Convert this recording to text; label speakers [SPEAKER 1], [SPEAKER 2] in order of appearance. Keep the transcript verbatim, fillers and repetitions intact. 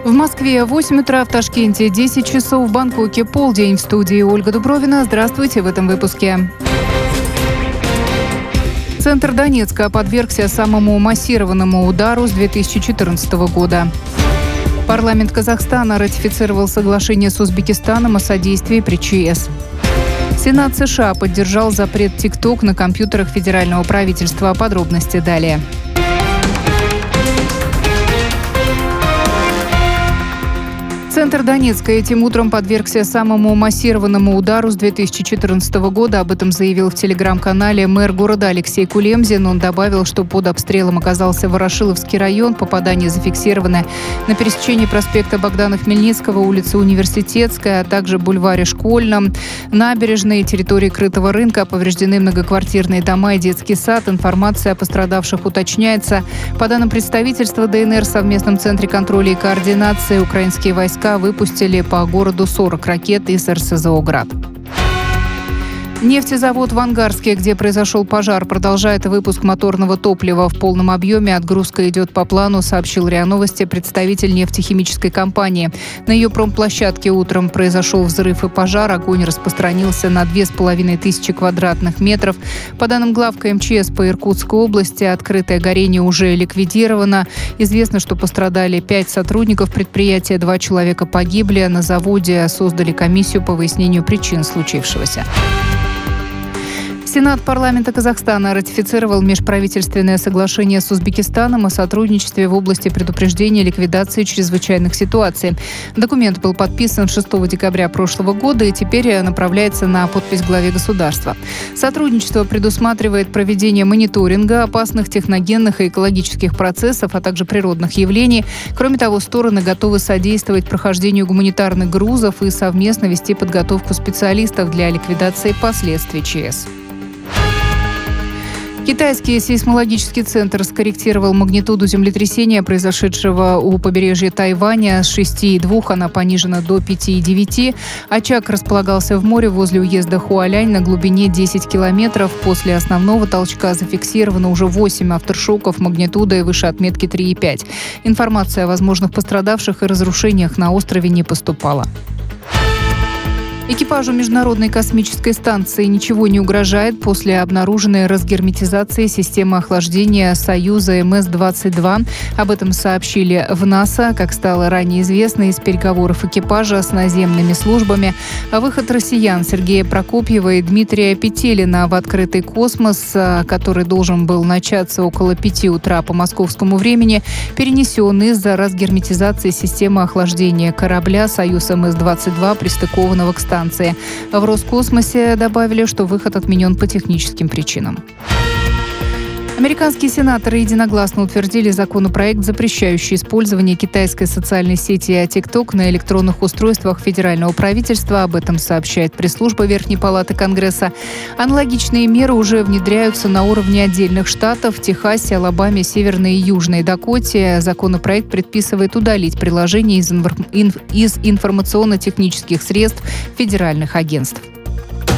[SPEAKER 1] В Москве восемь утра, в Ташкенте десять часов, в Бангкоке полдень. В студии Ольга Дубровина. Здравствуйте в этом выпуске. Центр Донецка подвергся самому массированному удару с две тысячи четырнадцатого года. Парламент Казахстана ратифицировал соглашение с Узбекистаном о содействии при ЧС. Сенат США поддержал запрет ТикТок на компьютерах федерального правительства. Подробности далее. Центр Донецка этим утром подвергся самому массированному удару с две тысячи четырнадцатого года. Об этом заявил в телеграм-канале мэр города Алексей Кулемзин. Он добавил, что под обстрелом оказался Ворошиловский район. Попадание зафиксировано на пересечении проспекта Богдана Хмельницкого, улицы Университетская, а также бульваре Школьном, набережной, территории Крытого рынка. Повреждены многоквартирные дома и детский сад. Информация о пострадавших уточняется. По данным представительства ДНР, в совместном центре контроля и координации украинские войска выпустили по городу сорок ракет из эр эс зэ о «Град». Нефтезавод в Ангарске, где произошел пожар, продолжает выпуск моторного топлива в полном объеме. Отгрузка идет по плану, сообщил РИА Новости представитель нефтехимической компании. На ее промплощадке утром произошел взрыв и пожар. Огонь распространился на две с половиной тысячи квадратных метров. По данным главка эм че эс по Иркутской области, открытое горение уже ликвидировано. Известно, что пострадали пять сотрудников предприятия, два человека погибли. На заводе создали комиссию по выяснению причин случившегося. Сенат парламента Казахстана ратифицировал межправительственное соглашение с Узбекистаном о сотрудничестве в области предупреждения и ликвидации чрезвычайных ситуаций. Документ был подписан шестого декабря прошлого года и теперь направляется на подпись главе государства. Сотрудничество предусматривает проведение мониторинга опасных техногенных и экологических процессов, а также природных явлений. Кроме того, стороны готовы содействовать прохождению гуманитарных грузов и совместно вести подготовку специалистов для ликвидации последствий ЧС. Китайский сейсмологический центр скорректировал магнитуду землетрясения, произошедшего у побережья Тайваня. С шести и двух она понижена до пяти и девяти. Очаг располагался в море возле уезда Хуалянь на глубине десять километров. После основного толчка зафиксировано уже восемь авторшоков магнитудой выше отметки три и пять. Информация о возможных пострадавших и разрушениях на острове не поступала. Экипажу Международной космической станции ничего не угрожает после обнаруженной разгерметизации системы охлаждения Союза эм эс двадцать два. Об этом сообщили в НАСА. Как стало ранее известно из переговоров экипажа с наземными службами, выход россиян Сергея Прокопьева и Дмитрия Петелина в открытый космос, который должен был начаться около пяти утра по московскому времени, перенесен из-за разгерметизации системы охлаждения корабля Союз эм эс двадцать два, пристыкованного к станции. В Роскосмосе добавили, что выход отменен по техническим причинам. Американские сенаторы единогласно утвердили законопроект, запрещающий использование китайской социальной сети TikTok на электронных устройствах федерального правительства. Об этом сообщает пресс-служба Верхней палаты Конгресса. Аналогичные меры уже внедряются на уровне отдельных штатов в Техасе, Алабаме, Северной и Южной Дакоте. Законопроект предписывает удалить приложение из, инфор... из информационно-технических средств федеральных агентств.